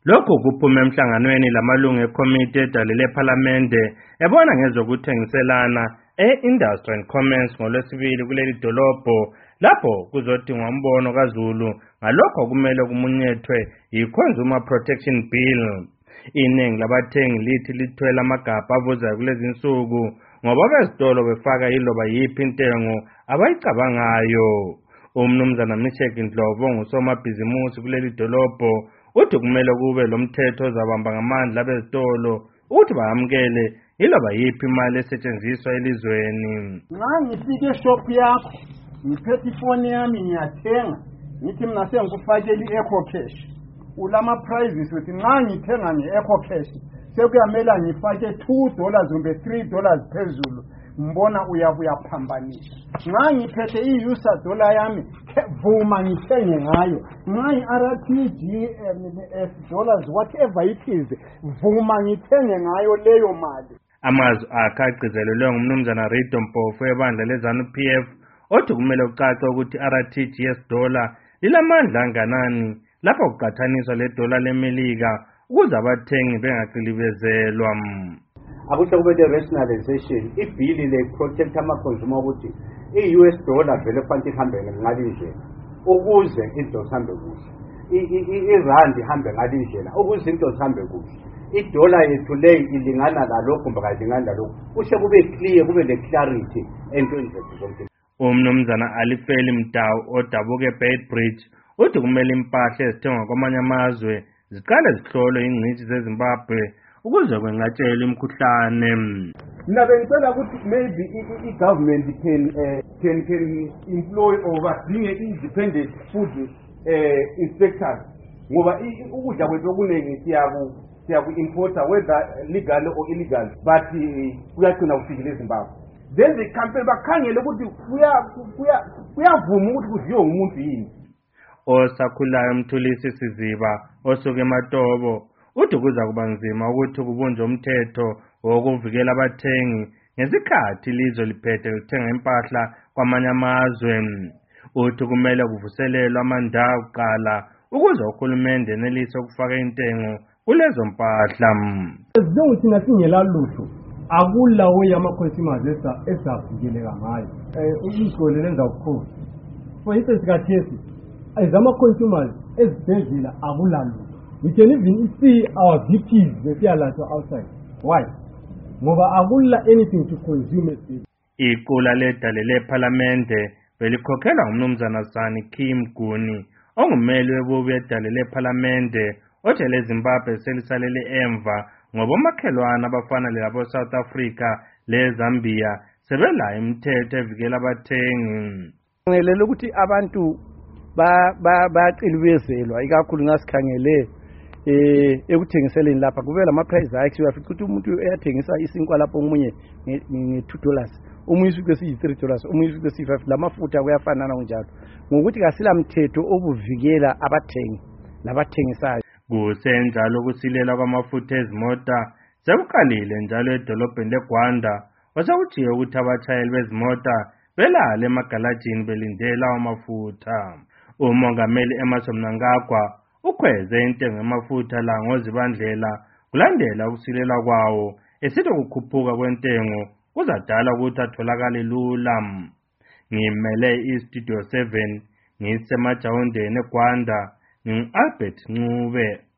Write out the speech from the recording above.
Lokhu kuphume emhlanganweni lamalungu ekomiti edalele ephalamende ebona ngezokuthengiselana e-Industry and Commerce ngolwesibili kuleli dolobho lapho kuzodingwa umbono kaZulu ngalokho kumele kumunyethwe yi-Consumer Protection Bill. Iningi labathengi lithi lithwele amagabha avuzayo kulezi insuku ngoba bezitolo befaka yiloba yiphi intengo abayicabangayo. Umnumzana Meshek Ndlovu ongusomabhizimusi kuleli dolobho uthi kumele kube lomthetho ozabamba ngamandla bezitolo ukuthi bayamukele yiloba yiphi imali esetshenziswa elizweni. Nxa ngifike shop yakho ngiphethe ifoni yami ngiyathenga ngithi mina sengikufakela i-Eco Cash ulama prices uthi nxa ngithenga nge-Eco Cash sekuyamela ngifake $2 kumbe $3 phezulu mbona uyaphambanisa. Nxa ngiphethe i-user dollar yami vuma ngithenge ngayo. Nxa i-RTGS dollars whatever it is vuma ngithenge ngayo leyo mali. Amazwi akhe agcizelelwe ngumnumzana Rido Mpofu ebandla leZANU-PF othi kumele kucace ukuthi RTGS dollar lilamandla anganani lapho kuqathaniswa le-dollar leMelika ukuze abathengi bengaqilibezelwa. Akusho kube rationalization ibhili le protect ama-consumer ukuthi i-US dollar vele kufanele ihambe ngalindlela ukuze into zihambe kuhle, irandi ihambe ngalindlela ukuze into zihambe kuhle. Idola yethu le ilingana lalokho kumbe kayilingani lalokho kusho kube clear, kube le-clarity entweni zethu zonke. Umnumzana Alifeli Mtawu odabuka eBeitbridge uthi kumele impahla ezithengwa kwamanye amazwe ziqale zihlolwe ingcitshi zeZimbabwe ukuze kwenqatshelwe imikhuhlane. Mina bengicela ukuthi maybe i-government can employ or badinge independent food inspectors ngoba ukudla kwethu okuningi siyaku-importa whether legal or illegal but kuyagcina kufikile eZimbabwe. Then the campaign bakhangele ukuthi kuyavuma ukuthi kudliwe umuntu yini. Osakhulayo Mthulisi Siziba osuke eMatobo uthi kuza kuba nzima ukuthi kubunjwe umthetho wokuvikela abathengi ngesikhathi ilizwe liphethe lithenga impahla kwamanye amazwe. Uthi kumele kuvuselelwe amandawo kuqala ukuze uhulumende enelise ukufaka intengo kulezo mpahla. Ezinto thina singela lutho akulawo yama-consumers esavikeleka ngayo. Igole lenza ukukhulu. For instance kathesi ezama-consumers ezibhedlela akulalutho. We can even see our VPs besiyalatshwa outside. Why? Ngoba akula anything to consume it. Iqula ledalele ephalamende belikhokhelwa ngumnumzana Sani Kim Guni ongumeli webubi edalele ephalamende otshele Zimbabwe selisalele emva ngoba omakhelwane abafana labo South Africa leZambia sebelayo imithetho evikela abathengi. Ngelele ukuthi abantu bayaqilibezelwa ikakhulu ngasikhangele ekuthengiseleni lapha kube lama price hikes uyafica ukuthi umuntu eyathengisa isinkwa lapho omunye nge$2 omunye isuke siyi$3 omunye isuke siyi$5 lamafutha kuyafanana njalo ngokuthi kasila mthetho obuvikela abathengi labathengisayo. Kusenjalo ukusilela kwamafutha ezimota sekuqalile njalo edolobheni leGwanda osekujiye ukuthi abatshayeli bezimota belale emagalajini belindela amafutha. Umongameli Emmerson Mnangagwa ukhweze intengo yamafutha la ngoZibandlela kulandela ukusilela kwawo esithi ukukhuphuka kwentengo kuzadala ukuthi atholakale lula. Ngimele iStudio 7 ngisemajawundeni eGwanda ngingu-Albert Ncube.